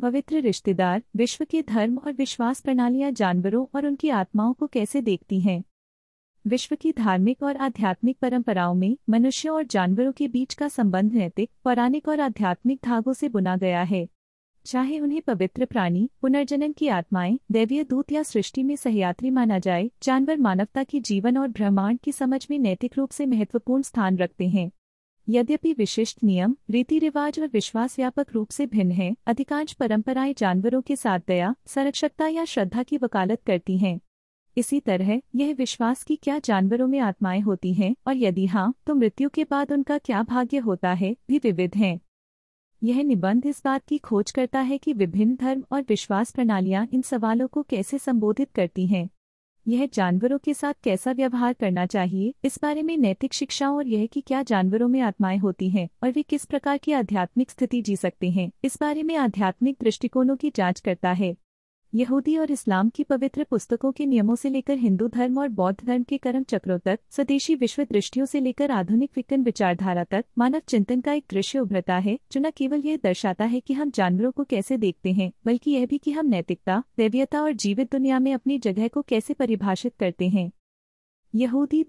पवित्र रिश्तेदार, विश्व के धर्म और विश्वास प्रणालियां जानवरों और उनकी आत्माओं को कैसे देखती हैं? विश्व की धार्मिक और आध्यात्मिक परंपराओं में मनुष्यों और जानवरों के बीच का संबंध नैतिक, पौराणिक और आध्यात्मिक धागों से बुना गया है। चाहे उन्हें पवित्र प्राणी, पुनर्जन्म की आत्माएं, दैवीय दूत या सृष्टि में सहयात्री माना जाए, जानवर मानवता की जीवन और ब्रह्मांड की समझ में नैतिक रूप से महत्वपूर्ण स्थान रखते हैं। यद्यपि विशिष्ट नियम, रीति रिवाज और विश्वास व्यापक रूप से भिन्न हैं, अधिकांश परंपराएं जानवरों के साथ दया, संरक्षकता या श्रद्धा की वकालत करती हैं। इसी तरह यह विश्वास कि क्या जानवरों में आत्माएं होती हैं और यदि हाँ, तो मृत्यु के बाद उनका क्या भाग्य होता है, भी विविध हैं। यह निबंध इस बात की खोज करता है कि विभिन्न धर्म और विश्वास प्रणालियां इन सवालों को कैसे संबोधित करती हैं। यह जानवरों के साथ कैसा व्यवहार करना चाहिए, इस बारे में नैतिक शिक्षाओं और यह कि क्या जानवरों में आत्माएं होती हैं और वे किस प्रकार की आध्यात्मिक स्थिति जी सकते हैं, इस बारे में आध्यात्मिक दृष्टिकोणों की जांच करता है। यहूदी और इस्लाम की पवित्र पुस्तकों के नियमों से लेकर हिंदू धर्म और बौद्ध धर्म के कर्म चक्रों तक, स्वदेशी विश्व दृष्टियों से लेकर आधुनिक विज्ञान विचारधारा तक, मानव चिंतन का एक दृश्य उभरता है जो न केवल यह दर्शाता है कि हम जानवरों को कैसे देखते हैं, बल्कि यह भी कि हम नैतिकता, दैवीयता और जीवित दुनिया में अपनी जगह को कैसे परिभाषित करते हैं। यहूदी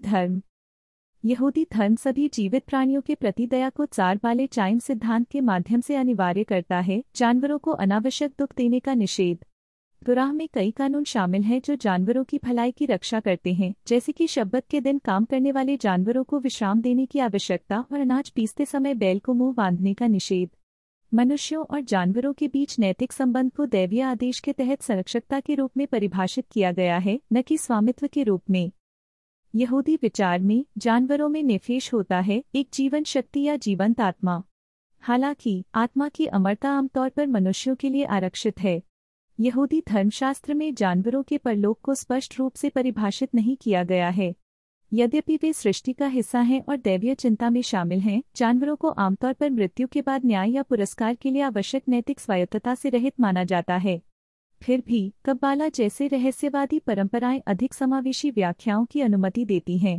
धर्म सभी जीवित प्राणियों के प्रति दया को चार वाले चाइम सिद्धांत के माध्यम से अनिवार्य करता है। जानवरों को अनावश्यक दुख देने का निषेध। कुरान में कई कानून शामिल हैं जो जानवरों की भलाई की रक्षा करते हैं, जैसे कि शब्बत के दिन काम करने वाले जानवरों को विश्राम देने की आवश्यकता और अनाज पीसते समय बैल को मुंह बांधने का निषेध। मनुष्यों और जानवरों के बीच नैतिक संबंध को दैवीय आदेश के तहत संरक्षकता के रूप में परिभाषित किया गया है, न कि स्वामित्व के रूप में। यहूदी विचार में जानवरों में नेफेश होता है, एक जीवन शक्ति या जीवंत आत्मा। हालांकि आत्मा की अमरता आमतौर पर मनुष्यों के लिए आरक्षित है। यहूदी धर्मशास्त्र में जानवरों के परलोक को स्पष्ट रूप से परिभाषित नहीं किया गया है। यद्यपि वे सृष्टि का हिस्सा हैं और दैवीय चिंता में शामिल हैं, जानवरों को आमतौर पर मृत्यु के बाद न्याय या पुरस्कार के लिए आवश्यक नैतिक स्वायत्तता से रहित माना जाता है। फिर भी कब्बाला जैसे रहस्यवादी परंपराएं अधिक समावेशी व्याख्याओं की अनुमति देती हैं।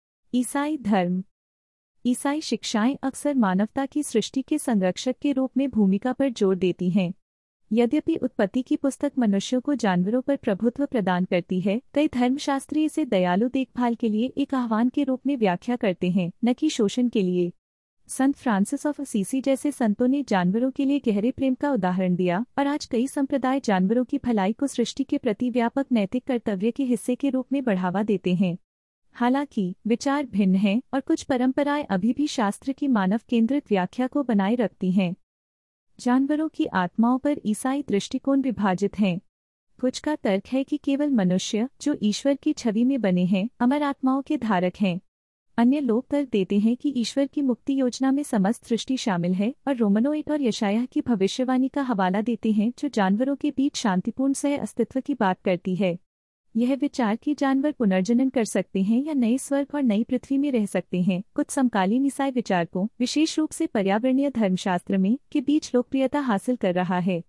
ईसाई शिक्षाएं अक्सर मानवता की सृष्टि के संरक्षक के रूप में भूमिका पर जोर देती हैं। यद्यपि उत्पत्ति की पुस्तक मनुष्यों को जानवरों पर प्रभुत्व प्रदान करती है, कई धर्मशास्त्री इसे दयालु देखभाल के लिए एक आह्वान के रूप में व्याख्या करते हैं, न कि शोषण के लिए। संत फ्रांसिस ऑफ असीसी जैसे संतों ने जानवरों के लिए गहरे प्रेम का उदाहरण दिया और आज कई संप्रदाय जानवरों की भलाई को सृष्टि के प्रति व्यापक नैतिक कर्तव्य के हिस्से के रूप में बढ़ावा देते हैं। हालांकि विचार भिन्न हैं और कुछ परंपराएं अभी भी शास्त्र की मानव केंद्रित व्याख्या को बनाए रखती हैं। जानवरों की आत्माओं पर ईसाई दृष्टिकोण विभाजित हैं। कुछ का तर्क है कि केवल मनुष्य, जो ईश्वर की छवि में बने हैं, अमर आत्माओं के धारक हैं। अन्य लोग तर्क देते हैं कि ईश्वर की मुक्ति योजना में समस्त सृष्टि शामिल है और रोमनों 8 और यशायाह की भविष्यवाणी का हवाला देते हैं, जो जानवरों के बीच शांतिपूर्ण सह अस्तित्व की बात करती है। यह विचार कि जानवर पुनर्जनन कर सकते हैं या नए स्वर्ग और नई पृथ्वी में रह सकते हैं, कुछ समकालीन ईसाई विचारकों, विशेष रूप से पर्यावरणीय धर्मशास्त्र में, के बीच लोकप्रियता हासिल कर रहा है।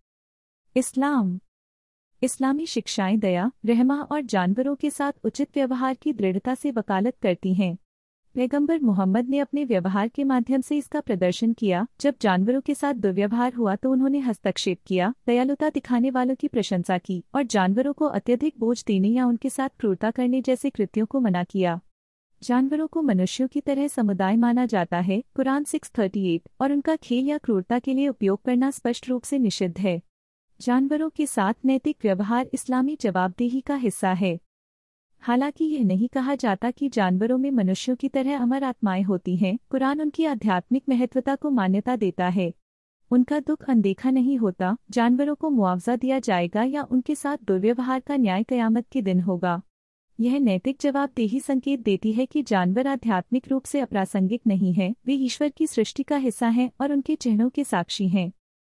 इस्लामी शिक्षाएं दया, रहमा और जानवरों के साथ उचित व्यवहार की दृढ़ता से वकालत करती हैं। पैगंबर मोहम्मद ने अपने व्यवहार के माध्यम से इसका प्रदर्शन किया। जब जानवरों के साथ दुर्व्यवहार हुआ तो उन्होंने हस्तक्षेप किया, दयालुता दिखाने वालों की प्रशंसा की और जानवरों को अत्यधिक बोझ देने या उनके साथ क्रूरता करने जैसे कृत्यों को मना किया। जानवरों को मनुष्यों की तरह समुदाय माना जाता है, कुरान 6:38, और उनका खेल या क्रूरता के लिए उपयोग करना स्पष्ट रूप से निषिद्ध है। जानवरों के साथ नैतिक व्यवहार इस्लामी जवाबदेही का हिस्सा है। हालांकि यह नहीं कहा जाता कि जानवरों में मनुष्यों की तरह अमर आत्माएं होती हैं। कुरान उनकी आध्यात्मिक महत्वता को मान्यता देता है। उनका दुख अनदेखा नहीं होता, जानवरों को मुआवजा दिया जाएगा या उनके साथ दुर्व्यवहार का न्याय कयामत के दिन होगा। यह नैतिक जवाबदेही संकेत देती है कि जानवर आध्यात्मिक रूप से अप्रासंगिक नहीं है, वे ईश्वर की सृष्टि का हिस्सा हैं और उनके चिन्हों के साक्षी हैं।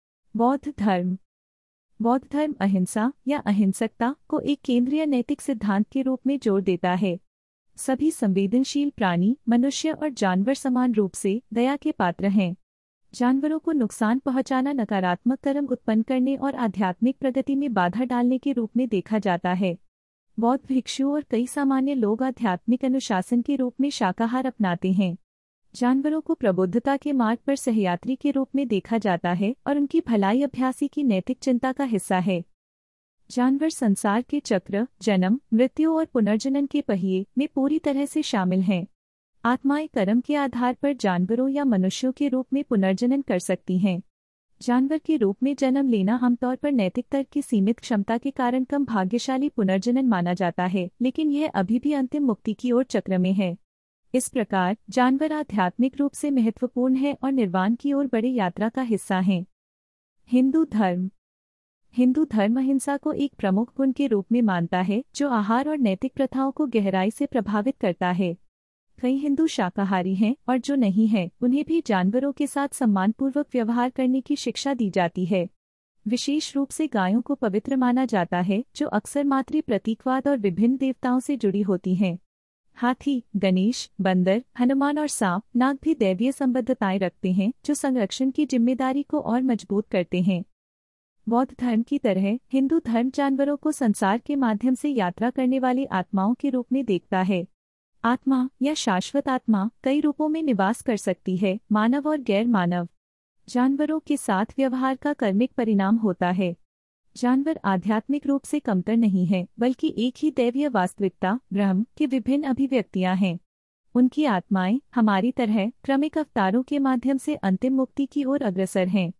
बौद्ध धर्म अहिंसा या अहिंसकता को एक केंद्रीय नैतिक सिद्धांत के रूप में जोर देता है। सभी संवेदनशील प्राणी, मनुष्य और जानवर समान रूप से दया के पात्र हैं। जानवरों को नुकसान पहुंचाना नकारात्मक कर्म उत्पन्न करने और आध्यात्मिक प्रगति में बाधा डालने के रूप में देखा जाता है। बौद्ध भिक्षुओं और कई सामान्य लोग आध्यात्मिक अनुशासन के रूप में शाकाहार अपनाते हैं। जानवरों को प्रबुद्धता के मार्ग पर सहयात्री के रूप में देखा जाता है और उनकी भलाई अभ्यासी की नैतिक चिंता का हिस्सा है। जानवर संसार के चक्र, जन्म, मृत्यु और पुनर्जनन के पहिए में पूरी तरह से शामिल हैं। आत्माएं कर्म के आधार पर जानवरों या मनुष्यों के रूप में पुनर्जनन कर सकती हैं। जानवर के रूप में जन्म लेना आमतौर पर नैतिक तर्क की सीमित क्षमता के कारण कम भाग्यशाली पुनर्जनन माना जाता है, लेकिन यह अभी भी अंतिम मुक्ति की ओर चक्र में है। इस प्रकार जानवर आध्यात्मिक रूप से महत्वपूर्ण है और निर्वाण की ओर बड़ी यात्रा का हिस्सा हैं। हिंदू धर्म अहिंसा को एक प्रमुख गुण के रूप में मानता है, जो आहार और नैतिक प्रथाओं को गहराई से प्रभावित करता है। कई हिंदू शाकाहारी हैं और जो नहीं हैं, उन्हें भी जानवरों के साथ सम्मानपूर्वक व्यवहार करने की शिक्षा दी जाती है। विशेष रूप से गायों को पवित्र माना जाता है, जो अक्सर मातृ प्रतीकवाद और विभिन्न देवताओं से जुड़ी होती हैं। हाथी, गणेश, बंदर, हनुमान और सांप, नाग भी दैवीय संबद्धताएं रखते हैं, जो संरक्षण की जिम्मेदारी को और मजबूत करते हैं। बौद्ध धर्म की तरह हिंदू धर्म जानवरों को संसार के माध्यम से यात्रा करने वाली आत्माओं के रूप में देखता है। आत्मा या शाश्वत आत्मा कई रूपों में निवास कर सकती है, मानव और गैर मानव। जानवरों के साथ व्यवहार का कर्मिक परिणाम होता है। जानवर आध्यात्मिक रूप से कमतर नहीं है, बल्कि एक ही दैवीय वास्तविकता, ब्रह्म, की विभिन्न अभिव्यक्तियां हैं। उनकी आत्माएं हमारी तरह क्रमिक अवतारों के माध्यम से अंतिम मुक्ति की ओर अग्रसर हैं।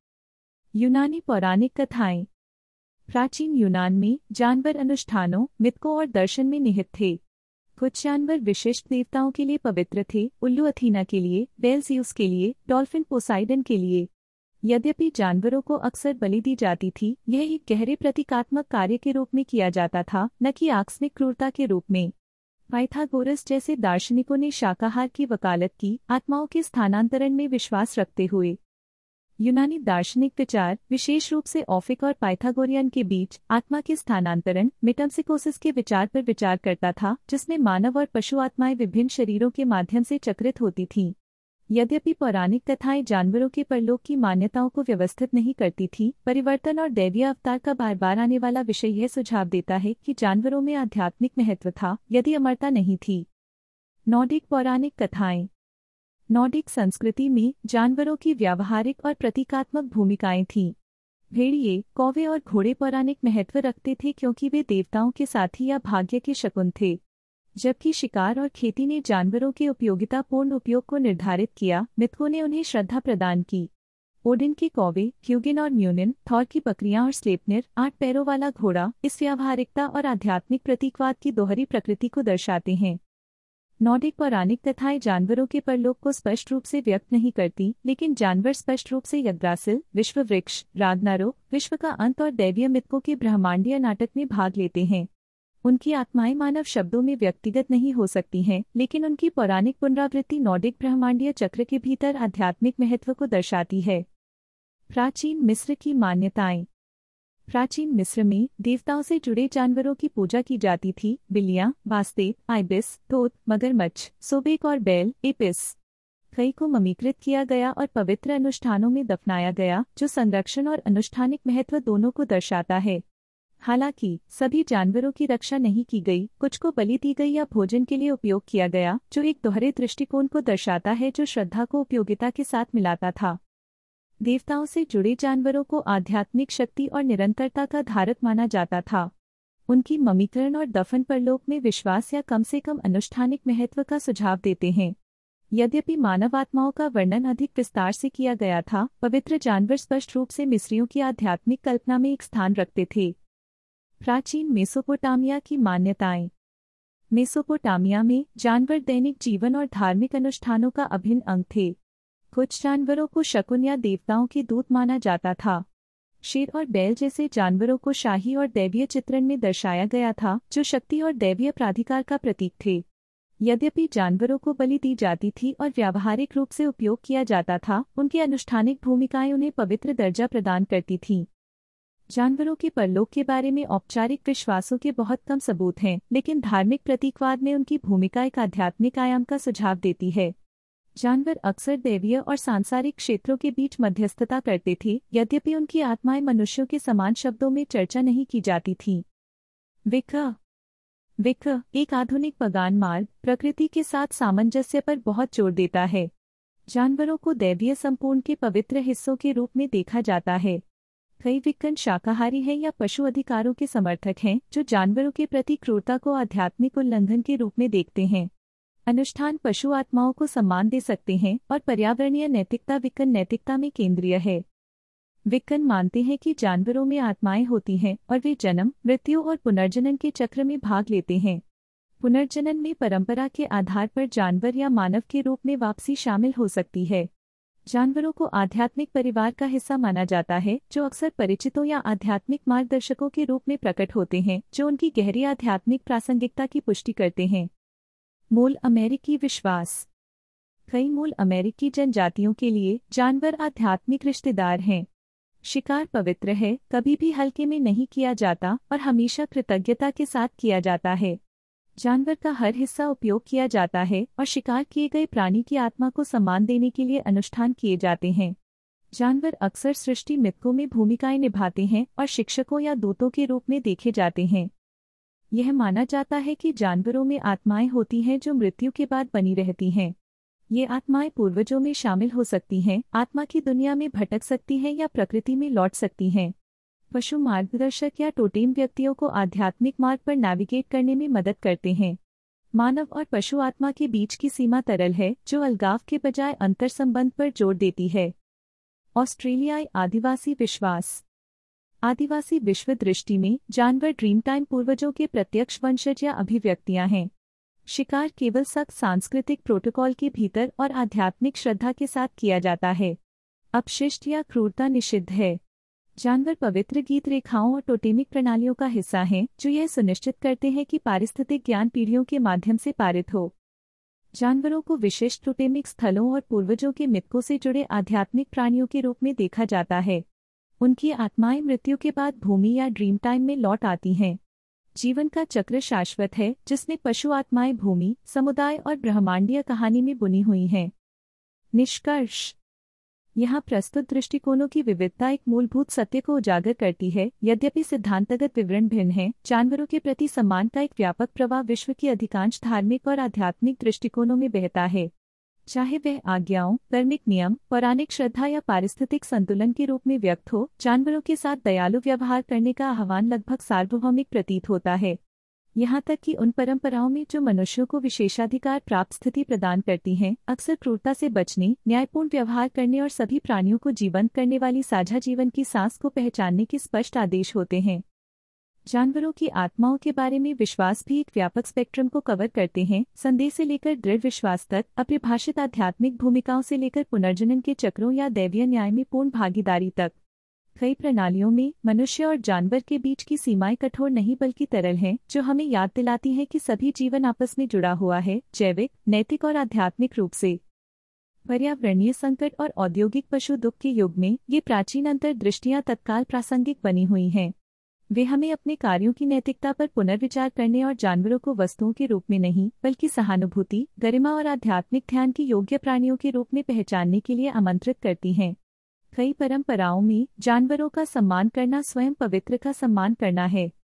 यूनानी पौराणिक कथाएं। प्राचीन यूनान में जानवर अनुष्ठानों, मिथकों और दर्शन में निहित थे। कुछ जानवर विशिष्ट देवताओं के लिए पवित्र थे, उल्लू अथीना के लिए, बैल ज़्यूस के लिए, डॉल्फिन पोसाइडन के लिए। यद्यपि जानवरों को अक्सर बलि दी जाती थी, यह एक गहरे प्रतीकात्मक कार्य के रूप में किया जाता था, न कि आकस्मिक क्रूरता के रूप में। पाइथागोरस जैसे दार्शनिकों ने शाकाहार की वकालत की, आत्माओं के स्थानांतरण में विश्वास रखते हुए। यूनानी दार्शनिक विचार, विशेष रूप से ऑफिक और पाइथागोरियन के बीच आत्मा के स्थानांतरण, मेटाम्सिकोसिस के विचार पर विचार करता था, जिसमें मानव और पशु आत्माएं विभिन्न शरीरों के माध्यम से चक्रित होती थीं। यद्यपि पौराणिक कथाएं जानवरों के परलोक की मान्यताओं को व्यवस्थित नहीं करती थी, परिवर्तन और दैवीय अवतार का बार बार आने वाला विषय यह सुझाव देता है कि जानवरों में आध्यात्मिक महत्व था, यदि अमरता नहीं थी। नॉर्डिक पौराणिक कथाएं। नॉर्डिक संस्कृति में जानवरों की व्यावहारिक और प्रतीकात्मक भूमिकाएं थीं। भेड़िए, कौवे और घोड़े पौराणिक महत्व रखते थे क्योंकि वे देवताओं के साथी या भाग्य के शकुन थे। जबकि शिकार और खेती ने जानवरों के उपयोगितापूर्ण उपयोग को निर्धारित किया, मिथकों ने उन्हें श्रद्धा प्रदान की। ओडिन के कौवे, ह्यूगिन और म्यूनिन, थॉर की बकरियां और स्लेपनिर, 8 पैरों वाला घोड़ा, इस व्यावहारिकता और आध्यात्मिक प्रतीकवाद की दोहरी प्रकृति को दर्शाते हैं। नॉर्डिक पौराणिक कथाएं जानवरों के परलोक को स्पष्ट रूप से व्यक्त नहीं करती, लेकिन जानवर स्पष्ट रूप से यग्द्रासिल, विश्व वृक्ष, रागनारोक, विश्व का अंत और दैवीय मिथकों के ब्रह्मांडीय नाटक में भाग लेते हैं। उनकी आत्माएं मानव शब्दों में व्यक्तिगत नहीं हो सकती हैं, लेकिन उनकी पौराणिक पुनरावृत्ति नॉर्डिक ब्रह्मांडीय चक्र के भीतर आध्यात्मिक महत्व को दर्शाती है। प्राचीन मिस्र की मान्यताएं। प्राचीन मिस्र में देवताओं से जुड़े जानवरों की पूजा की जाती थी। बिल्लियां, वास्ते, आइबिस, तोत, मगरमच्छ, सोबेक और बैल, एपिस। कई को ममीकृत किया गया और पवित्र अनुष्ठानों में दफनाया गया, जो संरक्षण और अनुष्ठानिक महत्व दोनों को दर्शाता है। हालांकि सभी जानवरों की रक्षा नहीं की गई, कुछ को बलि दी गई या भोजन के लिए उपयोग किया गया, जो एक दोहरे दृष्टिकोण को दर्शाता है जो श्रद्धा को उपयोगिता के साथ मिलाता था। देवताओं से जुड़े जानवरों को आध्यात्मिक शक्ति और निरंतरता का धारक माना जाता था। उनकी ममीकरण और दफन परलोक में विश्वास या कम से कम अनुष्ठानिक महत्व का सुझाव देते हैं। यद्यपि मानव आत्माओं का वर्णन अधिक विस्तार से किया गया था, पवित्र जानवर स्पष्ट रूप से मिस्रियों की आध्यात्मिक कल्पना में एक स्थान रखते थे। प्राचीन मेसोपोटामिया की मान्यताएं। मेसोपोटामिया में जानवर दैनिक जीवन और धार्मिक अनुष्ठानों का अभिन्न अंग थे। कुछ जानवरों को शकुन या देवताओं के दूत माना जाता था। शेर और बैल जैसे जानवरों को शाही और दैवीय चित्रण में दर्शाया गया था, जो शक्ति और दैवीय प्राधिकार का प्रतीक थे। यद्यपि जानवरों को बलि दी जाती थी और व्यावहारिक रूप से उपयोग किया जाता था, उनकी अनुष्ठानिक भूमिकाएं उन्हें पवित्र दर्जा प्रदान करती थीं। जानवरों के परलोक के बारे में औपचारिक विश्वासों के बहुत कम सबूत हैं, लेकिन धार्मिक प्रतीकवाद में उनकी भूमिका एक आध्यात्मिक आयाम का सुझाव देती है। जानवर अक्सर दैवीय और सांसारिक क्षेत्रों के बीच मध्यस्थता करते थे, यद्यपि उनकी आत्माएं मनुष्यों के समान शब्दों में चर्चा नहीं की जाती थीं। विक्र एक आधुनिक पगान मार्ग प्रकृति के साथ सामंजस्य पर बहुत जोर देता है। जानवरों को दैवीय संपूर्ण के पवित्र हिस्सों के रूप में देखा जाता है। कई विक्कन शाकाहारी हैं या पशु अधिकारों के समर्थक हैं जो जानवरों के प्रति क्रूरता को आध्यात्मिक उल्लंघन के रूप में देखते हैं। अनुष्ठान पशु आत्माओं को सम्मान दे सकते हैं और पर्यावरणीय नैतिकता विक्कन नैतिकता में केंद्रीय है। विक्कन मानते हैं कि जानवरों में आत्माएं होती हैं और वे जन्म, मृत्यु और पुनर्जनन के चक्र में भाग लेते हैं। पुनर्जनन में परंपरा के आधार पर जानवर या मानव के रूप में वापसी शामिल हो सकती है। जानवरों को आध्यात्मिक परिवार का हिस्सा माना जाता है जो अक्सर परिचितों या आध्यात्मिक मार्गदर्शकों के रूप में प्रकट होते हैं जो उनकी गहरी आध्यात्मिक प्रासंगिकता की पुष्टि करते हैं। मूल अमेरिकी विश्वास। कई मूल अमेरिकी जनजातियों के लिए जानवर आध्यात्मिक रिश्तेदार हैं। शिकार पवित्र है, कभी भी हल्के में नहीं किया जाता और हमेशा कृतज्ञता के साथ किया जाता है। जानवर का हर हिस्सा उपयोग किया जाता है और शिकार किए गए प्राणी की आत्मा को सम्मान देने के लिए अनुष्ठान किए जाते हैं। जानवर अक्सर सृष्टि मिथकों में भूमिकाएं निभाते हैं और शिक्षकों या दूतों के रूप में देखे जाते हैं। यह माना जाता है कि जानवरों में आत्माएं होती हैं जो मृत्यु के बाद बनी रहती हैं। ये आत्माएं पूर्वजों में शामिल हो सकती हैं, आत्मा की दुनिया में भटक सकती हैं या प्रकृति में लौट सकती हैं। पशु मार्गदर्शक या टोटेम व्यक्तियों को आध्यात्मिक मार्ग पर नेविगेट करने में मदद करते हैं। मानव और पशु आत्मा के बीच की सीमा तरल है जो अलगाव के बजाय अंतर संबंध पर जोर देती है। ऑस्ट्रेलियाई आदिवासी विश्वास। आदिवासी विश्व दृष्टि में जानवर ड्रीम टाइम पूर्वजों के प्रत्यक्ष वंशज या अभिव्यक्तियां हैं। शिकार केवल सख्त सांस्कृतिक प्रोटोकॉल के भीतर और आध्यात्मिक श्रद्धा के साथ किया जाता है। अपशिष्ट या क्रूरता निषिद्ध है। जानवर पवित्र गीत रेखाओं और टोटेमिक प्रणालियों का हिस्सा हैं जो यह सुनिश्चित करते हैं कि पारिस्थितिक ज्ञान पीढ़ियों के माध्यम से पारित हो। जानवरों को विशिष्ट टोटेमिक स्थलों और पूर्वजों के मिथकों से जुड़े आध्यात्मिक प्राणियों के रूप में देखा जाता है। उनकी आत्माएं मृत्यु के बाद भूमि या ड्रीम टाइम में लौट आती हैं। जीवन का चक्र शाश्वत है जिसमें पशु आत्माएं भूमि, समुदाय और ब्रह्मांडीय कहानी में बुनी हुई हैं। निष्कर्ष। यहाँ प्रस्तुत दृष्टिकोणों की विविधता एक मूलभूत सत्य को उजागर करती है। यद्यपि सिद्धांतगत विवरण भिन्न हैं, जानवरों के प्रति सम्मान का एक व्यापक प्रवाह विश्व की अधिकांश धार्मिक और आध्यात्मिक दृष्टिकोणों में बहता है। चाहे वह आज्ञाओं, कर्मिक नियम, पौराणिक श्रद्धा या पारिस्थितिक संतुलन के रूप में व्यक्त हो, जानवरों के साथ दयालु व्यवहार करने का आह्वान लगभग सार्वभौमिक प्रतीत होता है। यहाँ तक कि उन परंपराओं में जो मनुष्यों को विशेषाधिकार प्राप्त स्थिति प्रदान करती हैं, अक्सर क्रूरता से बचने, न्यायपूर्ण व्यवहार करने और सभी प्राणियों को जीवंत करने वाली साझा जीवन की सांस को पहचानने के स्पष्ट आदेश होते हैं। जानवरों की आत्माओं के बारे में विश्वास भी एक व्यापक स्पेक्ट्रम को कवर करते हैं, संदेह से लेकर दृढ़ विश्वास तक, अपरिभाषित आध्यात्मिक भूमिकाओं से लेकर पुनर्जनन के चक्रों या दैवीय न्याय में पूर्ण भागीदारी तक। कई प्रणालियों में मनुष्य और जानवर के बीच की सीमाएं कठोर नहीं बल्कि तरल हैं, जो हमें याद दिलाती हैं कि सभी जीवन आपस में जुड़ा हुआ है, जैविक, नैतिक और आध्यात्मिक रूप से। पर्यावरणीय संकट और औद्योगिक पशु दुख के युग में ये प्राचीन अंतर्दृष्टियां तत्काल प्रासंगिक बनी हुई हैं। वे हमें अपने कार्यों की नैतिकता पर पुनर्विचार करने और जानवरों को वस्तुओं के रूप में नहीं बल्कि सहानुभूति, गरिमा और आध्यात्मिक ध्यान की योग्य प्राणियों के रूप में पहचानने के लिए आमंत्रित करती हैं। कई परंपराओं में जानवरों का सम्मान करना स्वयं पवित्र का सम्मान करना है।